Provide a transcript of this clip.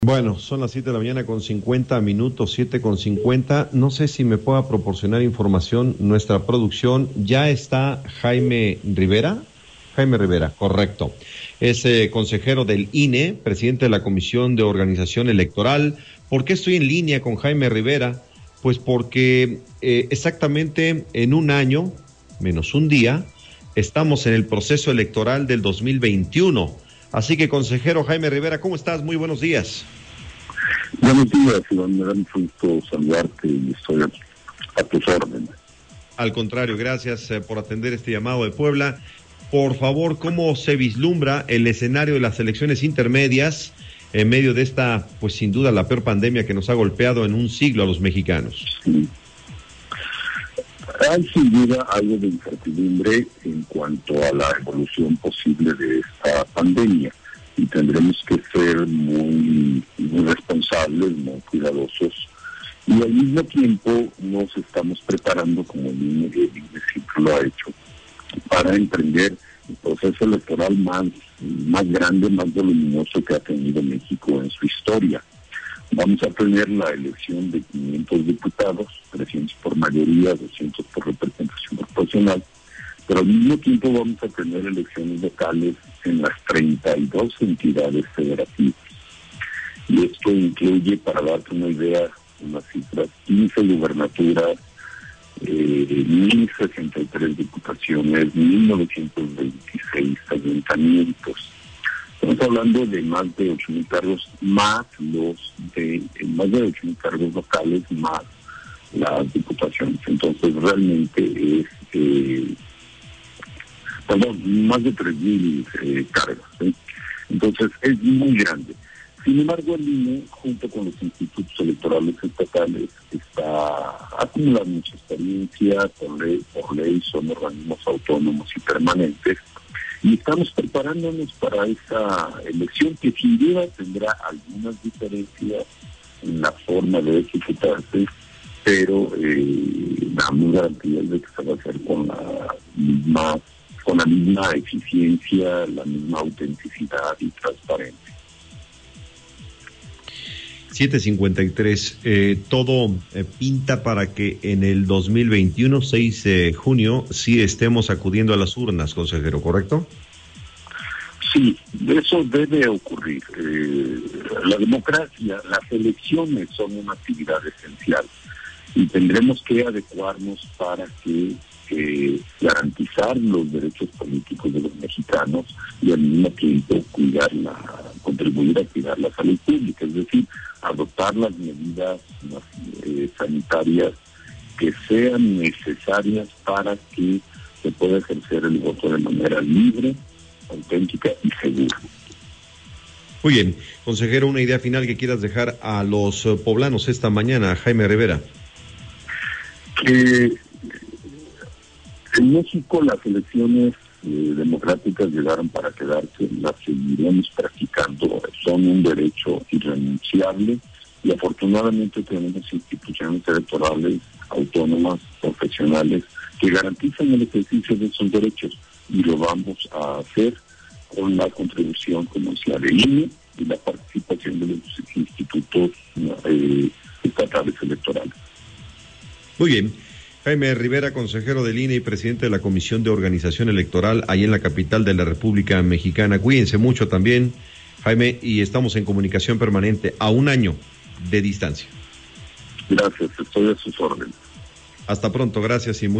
Bueno, son las 7 de la mañana con 50 minutos, 7:50. No sé si me pueda proporcionar información nuestra producción. ¿Ya está Jaime Rivera? Jaime Rivera, correcto. Es consejero del INE, presidente de la Comisión de Organización Electoral. ¿Por qué estoy en línea con Jaime Rivera? Pues porque exactamente en un año, menos un día, estamos en el proceso electoral del 2021. Así que, consejero Jaime Rivera, ¿cómo estás? Muy buenos días. Buenos días, Iván. Me da mucho gusto saludarte y estoy a tus órdenes. Al contrario, gracias por atender este llamado de Puebla. Por favor, ¿cómo se vislumbra el escenario de las elecciones intermedias en medio de esta, pues sin duda, la peor pandemia que nos ha golpeado en un siglo a los mexicanos? Sí. Hay sin duda algo de incertidumbre en cuanto a la evolución posible de esta pandemia y tendremos que ser muy responsables, muy cuidadosos y al mismo tiempo nos estamos preparando, como el INE siempre lo ha hecho, para emprender el proceso electoral más grande, más voluminoso que ha tenido México en su historia. Vamos a tener la elección de 500 diputados, 300 por mayoría, 200 por representación proporcional, pero al mismo tiempo vamos a tener elecciones locales en las 32 entidades federativas. Y esto incluye, para darte una idea, unas cifras, 15 gubernaturas, 1,063 diputaciones, 1,926 ayuntamientos. Estamos hablando de más de 8,000 cargos, más de 8,000 cargos locales, más las diputaciones. Entonces realmente es, más de 3,000 cargos. Entonces es muy grande. Sin embargo, el INE, junto con los institutos electorales estatales, está acumulando mucha experiencia. Por ley son organismos autónomos y permanentes. Y estamos preparándonos para esa elección que sin duda tendrá algunas diferencias en la forma de ejecutarse, pero damos garantías de que se va a hacer con la misma eficiencia, la misma autenticidad y transparencia. 7:53. Todo pinta para que en el 2021, 6 de junio, sí estemos acudiendo a las urnas, consejero, ¿correcto? Sí, eso debe ocurrir. La democracia, las elecciones son una actividad esencial y tendremos que adecuarnos para que garantizar los derechos políticos de los mexicanos y al mismo tiempo contribuir a cuidar la salud pública, es decir, adoptar las medidas sanitarias que sean necesarias para que se pueda ejercer el voto de manera libre, auténtica y segura. Muy bien, consejero, una idea final que quieras dejar a los poblanos esta mañana, Jaime Rivera. Que en México las elecciones democráticas llegaron para quedarse, las seguiremos practicando, son un derecho irrenunciable y afortunadamente tenemos instituciones electorales autónomas, profesionales, que garantizan el ejercicio de esos derechos y lo vamos a hacer con la contribución, como decía, del INE y la participación de los institutos estatales electorales. Muy bien. Jaime Rivera, consejero del INE y presidente de la Comisión de Organización Electoral, ahí en la capital de la República Mexicana. Cuídense mucho también, Jaime, y estamos en comunicación permanente a un año de distancia. Gracias, estoy a sus órdenes. Hasta pronto, gracias y muy